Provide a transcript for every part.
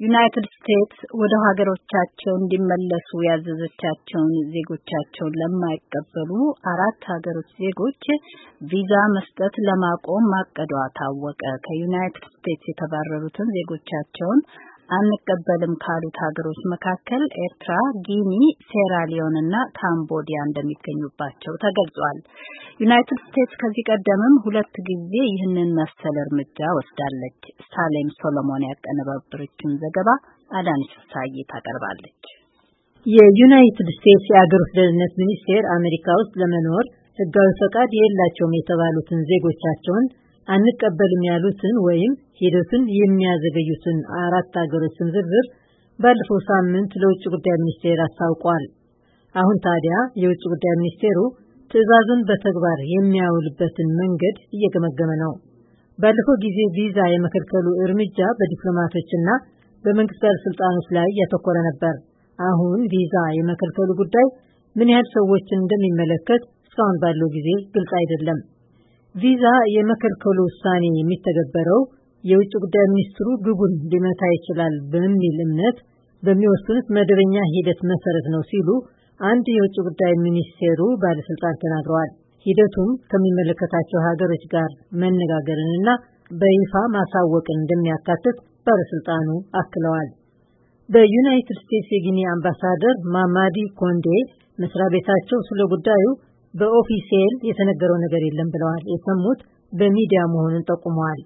ዩናይትድ ስቴትስ ወደ ሀገሮቻቸው እንዲመለሱ ያዘዘቻቸውን ዜጎቻቸውን ለማይቀበሉ 4 ሀገሮች ዜጎች ቪዛ መስጠት ለማቆም ማቀዷ ታወቀ። ከዩናይትድ ስቴትስ የተባረሩትን ዜጎቻቸውን አንቀበልም ካሉት ሀገሮች መካከል ኤርትራ፣ ጊኒ፣ ሴራሊዮን እና ካምቦዲያ እንደሚገኙባቸው ተገልጿል። ዩናይትድ ስቴትስ ከዚህ ቀደምም 2 ጊዜ ይህንን መሰል እርምጃ ወስዳለች። ሳሌም ሶሎሞን ያቀነባበረችውን ዘገባ አዳነች ፍስሐዬ ታቀርባለች። የዩናይትድ ስቴትስ የአገር ውስጥ ደህንነት ሚኒስቴር አሜሪካ ውስጥ ለመኖር ህጋዊ ፈቃድ የሌላቸውም የተባሉትን ዜጎቻቸውን አንቀበልም ያሉትን ወይም ሂደቱን የሚያዘገዩትን 4 ሀገሮች ዝርዝር ባለፈው ሳምንት ለውጭ ጉዳይ ሚኒስቴር አስታውቋል። አሁን ታዲያ የውጭ ጉዳይ ሚኒስቴሩ ትዕዛዙን በተግባር የሚያውልበትን መንገድ እየገመገመ ነው። ባለፈው ጊዜ ቪዛ የመከልከሉ እርምጃ በዲፕሎማቶችና በመንግስት ባለስልጣኖች ላይ ያተኮረ ነበር። አሁን ቪዛ የመከልከሉ ጉዳይ ምን ያህል ሰዎችን እንደሚመለከት እስካሁን ባለው ጊዜ ግልጽ አይደለም። ቪዛ የመከልከሉ ውሳኔ የሚተገበረው የውጭ ጉዳይ ሚኒስትሩ ግቡን ሊመታ ይችላል በሚል እምነት በሚወስኑት መደበኛ ሂደት መሰረት ነው ሲሉ አንድ የውጭ ጉዳይ ሚኒስቴሩ ባለስልጣን ተናግረዋል። ሂደቱም ከሚመለከታቸው ሀገሮች ጋር መነጋገርንና በይፋ ማሳወቅን እንደሚያካትት ባለስልጣኑ አክለዋል። በዩናይትድ ስቴትስ የጊኒ አምባሳደር ማማዲ ኮንዴ መስሪያ ቤታቸው ስለ ጉዳዩ በኦፊሴል የተነገረው ነገር የለም ብለዋል። የሰሙት በሚዲያ መሆኑን ጠቁመዋል።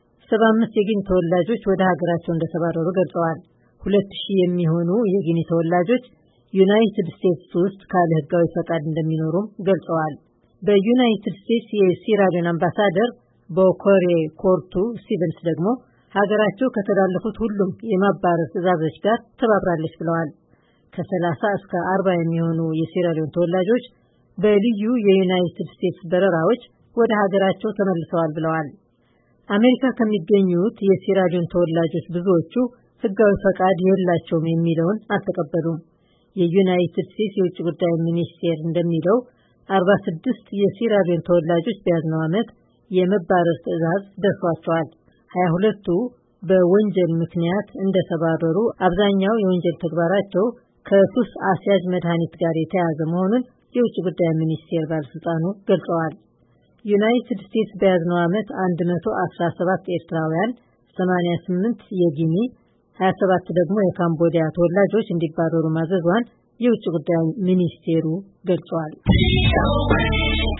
75 የጊኒ ተወላጆች ወደ ሀገራቸው እንደተባረሩ ገልጸዋል። 2000 የሚሆኑ የጊኒ ተወላጆች ዩናይትድ ስቴትስ ውስጥ ካለ ህጋዊ ፈቃድ እንደሚኖሩም ገልጸዋል። በዩናይትድ ስቴትስ የሲራሊዮን አምባሳደር በኮሬ ኮርቱ ስቲቨንስ ደግሞ ሀገራቸው ከተላለፉት ሁሉም የማባረር ትዕዛዞች ጋር ተባብራለች ብለዋል። ከ30 እስከ 40 የሚሆኑ የሲራሊዮን ተወላጆች በልዩ የዩናይትድ ስቴትስ በረራዎች ወደ ሀገራቸው ተመልሰዋል ብለዋል። አሜሪካ ከሚገኙት የሲራሊዮን ተወላጆች ብዙዎቹ ህጋዊ ፈቃድ የላቸውም የሚለውን አልተቀበሉም። የዩናይትድ ስቴትስ የውጭ ጉዳይ ሚኒስቴር እንደሚለው 46 የሲራሊዮን ተወላጆች በያዝነው ዓመት የመባረር ትዕዛዝ ደርሷቸዋል። 22ቱ በወንጀል ምክንያት እንደተባረሩ፣ አብዛኛው የወንጀል ተግባራቸው ከሱስ አስያዥ መድኃኒት ጋር የተያያዘ መሆኑን የውጭ ጉዳይ ሚኒስቴር ባለስልጣኑ ገልጸዋል። ዩናይትድ ስቴትስ በያዝነው ዓመት 117 ኤርትራውያን፣ 88 የጊኒ፣ 27 ደግሞ የካምቦዲያ ተወላጆች እንዲባረሩ ማዘዟን የውጭ ጉዳይ ሚኒስቴሩ ገልጿል።